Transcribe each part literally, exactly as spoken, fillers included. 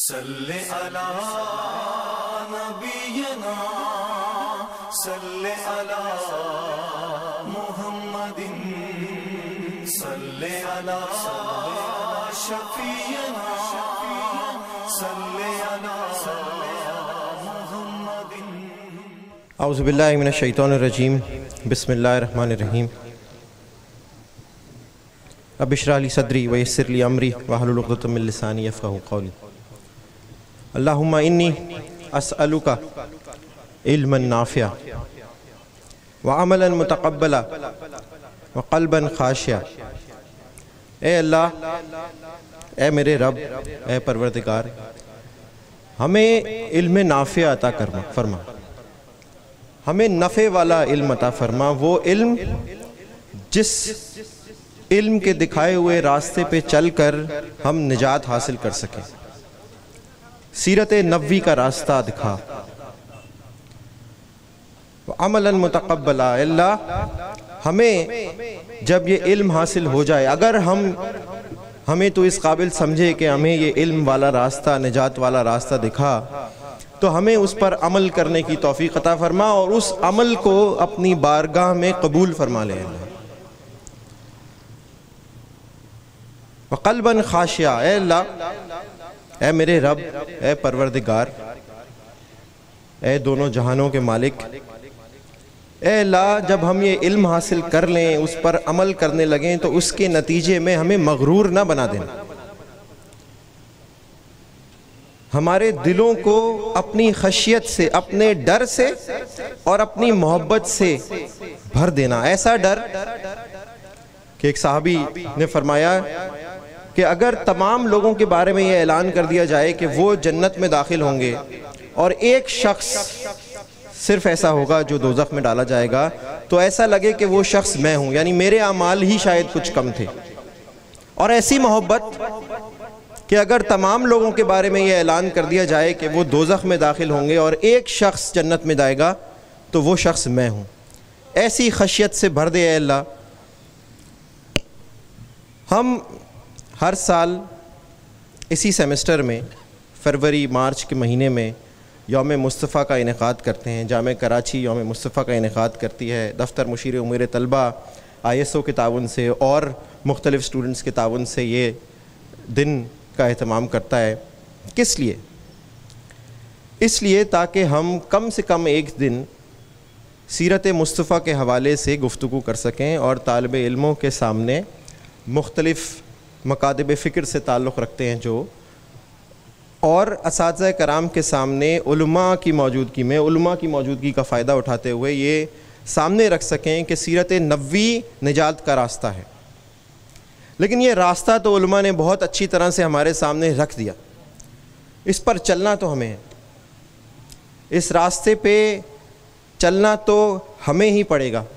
صلی علی نبینا صلی علی محمد صلی علی شفیعنا صلی علی محمد۔ اعوذ باللہ من الشیطان الرجیم، بسم اللہ الرحمن الرحیم۔ رب اشرح لی صدری ویسر لی امری واحلل عقدۃ من لسانی یفقہوا قولی۔ اللہم انی اسألک علما نافعا وعملا متقبلا وقلبا خاشعا۔ اے اللہ، اے میرے رب، اے پروردگار، ہمیں علم نافع عطا فرما، ہمیں نفع والا علم عطا فرما، وہ علم جس علم کے دکھائے ہوئے راستے پہ چل کر ہم نجات حاصل کر سکیں، سیرت نبوی کا راستہ دکھا۔ عملا متقبلا، اللہ ہمیں جب یہ علم حاصل ہو جائے، اگر ہم ہمیں تو اس قابل سمجھے کہ ہمیں یہ علم والا راستہ، نجات والا راستہ دکھا، تو ہمیں اس پر عمل کرنے کی توفیق عطا فرما اور اس عمل کو اپنی بارگاہ میں قبول فرما لے۔ وقلبا خاشعا، اے اللہ، اے میرے رب، اے پروردگار، اے دونوں جہانوں کے مالک، اے اللہ، جب ہم یہ علم حاصل کر لیں، اس پر عمل کرنے لگیں، تو اس کے نتیجے میں ہمیں مغرور نہ بنا دینا، ہمارے دلوں کو اپنی خشیت سے، اپنے ڈر سے اور اپنی محبت سے بھر دینا۔ ایسا ڈر کہ ایک صحابی نے فرمایا کہ اگر تمام لوگوں کے بارے میں یہ اعلان کر دیا جائے کہ وہ جنت میں داخل ہوں گے اور ایک شخص صرف ایسا ہوگا جو دوزخ میں ڈالا جائے گا، تو ایسا لگے کہ وہ شخص میں ہوں، یعنی میرے اعمال ہی شاید کچھ کم تھے۔ اور ایسی محبت کہ اگر تمام لوگوں کے بارے میں یہ اعلان کر دیا جائے کہ وہ دوزخ میں داخل ہوں گے اور ایک شخص جنت میں جائے گا، تو وہ شخص میں ہوں۔ ایسی خشیت سے بھر دے اے اللہ۔ ہم ہر سال اسی سیمسٹر میں فروری مارچ کے مہینے میں یوم مصطفیٰ کا انعقاد کرتے ہیں۔ جامعہ کراچی یوم مصطفیٰ کا انعقاد کرتی ہے، دفتر مشیر امور طلبہ آئی ایس او کے تعاون سے اور مختلف سٹوڈنٹس کے تعاون سے یہ دن کا اہتمام کرتا ہے۔ کس لیے؟ اس لیے تاکہ ہم کم سے کم ایک دن سیرت مصطفیٰ کے حوالے سے گفتگو کر سکیں اور طالب علموں کے سامنے مختلف مکاتب فکر سے تعلق رکھتے ہیں جو، اور اساتذہ کرام کے سامنے علماء کی موجودگی میں، علماء کی موجودگی کا فائدہ اٹھاتے ہوئے یہ سامنے رکھ سکیں کہ سیرت نبوی نجات کا راستہ ہے۔ لیکن یہ راستہ تو علماء نے بہت اچھی طرح سے ہمارے سامنے رکھ دیا، اس پر چلنا تو ہمیں ہے، اس راستے پہ چلنا تو ہمیں ہی پڑے گا۔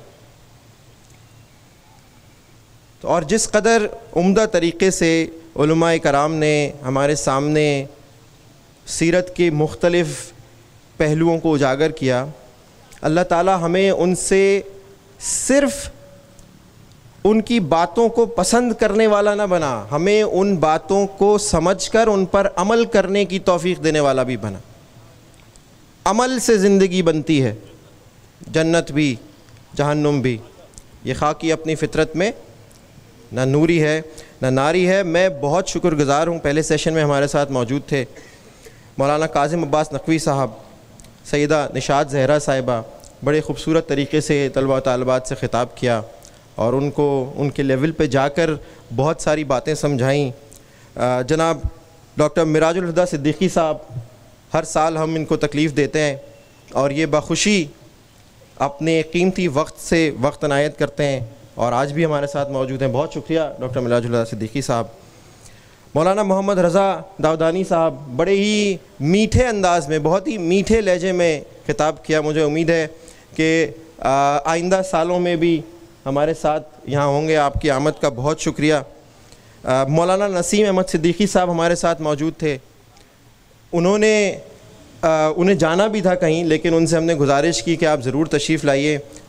اور جس قدر عمدہ طریقے سے علماء کرام نے ہمارے سامنے سیرت کے مختلف پہلوؤں کو اجاگر کیا، اللہ تعالی ہمیں ان سے صرف ان کی باتوں کو پسند کرنے والا نہ بنا، ہمیں ان باتوں کو سمجھ کر ان پر عمل کرنے کی توفیق دینے والا بھی بنا۔ عمل سے زندگی بنتی ہے، جنت بھی جہنم بھی۔ یہ خاکی اپنی فطرت میں نہ نوری ہے نہ ناری ہے۔ میں بہت شکر گزار ہوں، پہلے سیشن میں ہمارے ساتھ موجود تھے مولانا کاظم عباس نقوی صاحب، سیدہ نشاط زہرا صاحبہ، بڑے خوبصورت طریقے سے طلبہ و طالبات سے خطاب کیا اور ان کو ان کے لیول پہ جا کر بہت ساری باتیں سمجھائیں۔ جناب ڈاکٹر مراج الہدیٰ صدیقی صاحب، ہر سال ہم ان کو تکلیف دیتے ہیں اور یہ بخوشی اپنے قیمتی وقت سے وقت عنایت کرتے ہیں اور آج بھی ہمارے ساتھ موجود ہیں۔ بہت شکریہ ڈاکٹر مراج الہدیٰ صدیقی صاحب۔ مولانا محمد رضا داودانی صاحب، بڑے ہی میٹھے انداز میں، بہت ہی میٹھے لہجے میں خطاب کیا۔ مجھے امید ہے کہ آئندہ سالوں میں بھی ہمارے ساتھ یہاں ہوں گے۔ آپ کی آمد کا بہت شکریہ۔ مولانا نسیم احمد صدیقی صاحب ہمارے ساتھ موجود تھے، انہوں نے انہیں جانا بھی تھا کہیں، لیکن ان سے ہم نے گزارش کی کہ آپ ضرور تشریف لائیے۔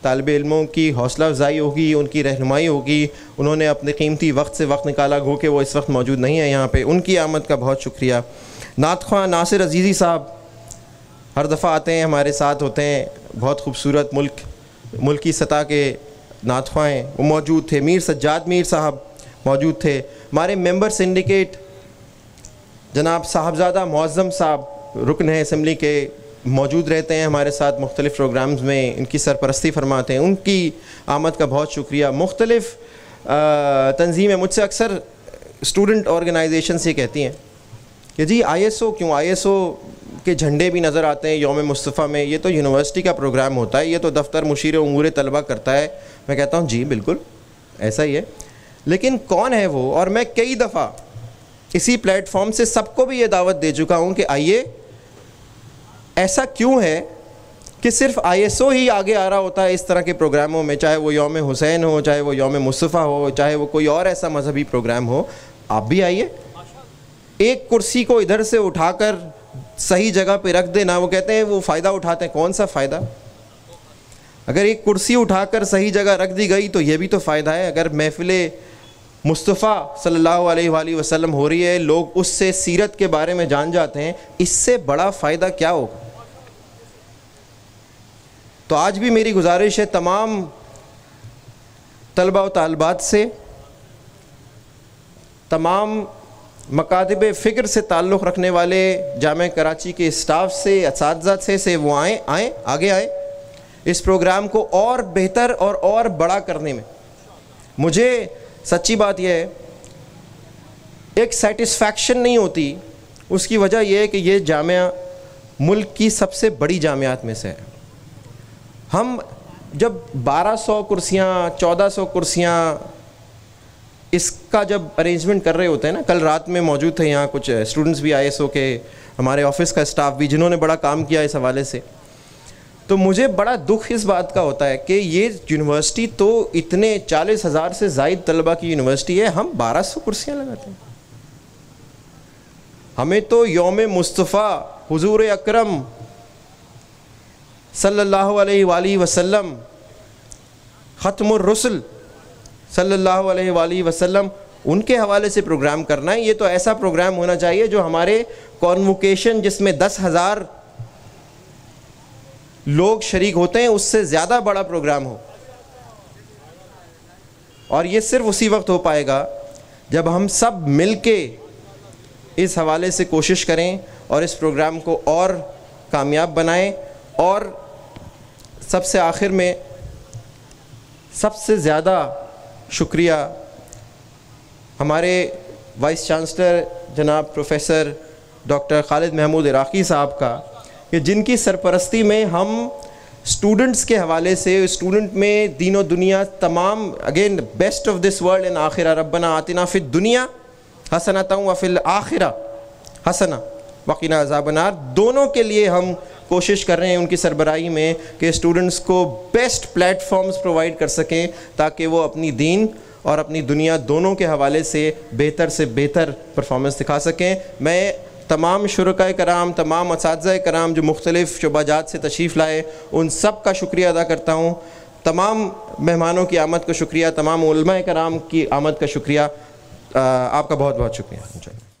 طالب علموں کی حوصلہ افزائی ہوگی، ان کی رہنمائی ہوگی. انہوں نے اپنے قیمتی وقت سے وقت نکالا، گو کہ وہ اس وقت موجود نہیں ہے یہاں پہ. ان کی آمد کا بہت شکریہ. نعت خواں ناصر عزیزی صاحب ہر دفعہ آتے ہیں، ہمارے ساتھ ہوتے ہیں، بہت خوبصورت ملک ملکی سطح کے نعت خواں ہیں، وہ موجود تھے. میر سجاد میر صاحب موجود تھے. ہمارے ممبر سنڈیکیٹ جناب صاحبزادہ معظم صاحب رکن ہیں اسمبلی کے، موجود رہتے ہیں ہمارے ساتھ مختلف پروگرامز میں، ان کی سرپرستی فرماتے ہیں. ان کی آمد کا بہت شکریہ. مختلف تنظیمیں مجھ سے اکثر اسٹوڈنٹ آرگنائزیشنز یہ کہتی ہیں کہ جی آئی ایس او کیوں، آئی ایس او کے جھنڈے بھی نظر آتے ہیں یوم مصطفیٰ میں، یہ تو یونیورسٹی کا پروگرام ہوتا ہے، یہ تو دفتر مشیر امور طلبہ کرتا ہے. میں کہتا ہوں جی بالکل ایسا ہی ہے، لیکن کون ہے وہ؟ اور میں کئی دفعہ اسی پلیٹ فارم سے سب کو بھی یہ دعوت دے چکا ہوں کہ آئیے، ایسا کیوں ہے کہ صرف آئی ایس او ہی آگے آ رہا ہوتا ہے اس طرح کے پروگراموں میں، چاہے وہ یوم حسین ہو، چاہے وہ یوم مصطفیٰ ہو، چاہے وہ کوئی اور ایسا مذہبی پروگرام ہو. آپ بھی آئیے. ایک کرسی کو ادھر سے اٹھا کر صحیح جگہ پہ رکھ دینا، وہ کہتے ہیں وہ فائدہ اٹھاتے ہیں. کون سا فائدہ؟ اگر ایک کرسی اٹھا کر صحیح جگہ رکھ دی گئی تو یہ بھی تو فائدہ ہے. اگر محفل مصطفیٰ صلی اللہ علیہ وآلہ وسلم ہو رہی ہے، لوگ اس سے سیرت کے بارے میں جان جاتے ہیں، اس سے بڑا فائدہ کیا ہوگا؟ تو آج بھی میری گزارش ہے تمام طلبہ و طالبات سے، تمام مکاتب فکر سے تعلق رکھنے والے جامعہ کراچی کے اسٹاف سے، اساتذہ سے سے وہ آئیں آئیں آگے آئیں اس پروگرام کو اور بہتر اور اور بڑا کرنے میں. مجھے سچی بات یہ ہے ایک سیٹسفیکشن نہیں ہوتی، اس کی وجہ یہ ہے کہ یہ جامعہ ملک کی سب سے بڑی جامعات میں سے ہے. ہم جب بارہ سو کرسیاں چودہ سو کرسیاں اس کا جب ارینجمنٹ کر رہے ہوتے ہیں نا، کل رات میں موجود تھے یہاں کچھ اسٹوڈنٹس بھی آئی ایس او کے، ہمارے آفس کا اسٹاف بھی، جنہوں نے بڑا کام کیا اس حوالے سے، تو مجھے بڑا دکھ اس بات کا ہوتا ہے کہ یہ یونیورسٹی تو اتنے چالیس ہزار سے زائد طلبہ کی یونیورسٹی ہے، ہم بارہ سو کرسیاں لگاتے ہیں. ہمیں تو یوم مصطفیٰ حضور اکرم صلی اللہ علیہ وآلہ وسلم، ختم الرسل صلی اللہ علیہ وآلہ وسلم، ان کے حوالے سے پروگرام کرنا ہے. یہ تو ایسا پروگرام ہونا چاہیے جو ہمارے کانوکیشن جس میں دس ہزار لوگ شریک ہوتے ہیں اس سے زیادہ بڑا پروگرام ہو. اور یہ صرف اسی وقت ہو پائے گا جب ہم سب مل کے اس حوالے سے کوشش کریں اور اس پروگرام کو اور کامیاب بنائیں. اور سب سے آخر میں سب سے زیادہ شکریہ ہمارے وائس چانسلر جناب پروفیسر ڈاکٹر خالد محمود عراقی صاحب کا، کہ جن کی سرپرستی میں ہم اسٹوڈنٹس کے حوالے سے، اسٹوڈنٹ میں دین و دنیا تمام، again best of this world and آخرہ، ربنا آتنا فی الدنیا حسنۃ وفی الآخرہ حسنہ وقنا عذاب النار، دونوں کے لیے ہم کوشش کر رہے ہیں ان کی سربراہی میں کہ اسٹوڈنٹس کو بیسٹ پلیٹ فارمز پرووائڈ کر سکیں تاکہ وہ اپنی دین اور اپنی دنیا دونوں کے حوالے سے بہتر سے بہتر پرفارمنس دکھا سکیں. میں تمام شرکائے کرام، تمام اساتذہ کرام جو مختلف شعبہ جات سے تشریف لائے، ان سب کا شکریہ ادا کرتا ہوں. تمام مہمانوں کی آمد کا شکریہ، تمام علماء کرام کی آمد کا شکریہ. آپ کا بہت بہت شکریہ.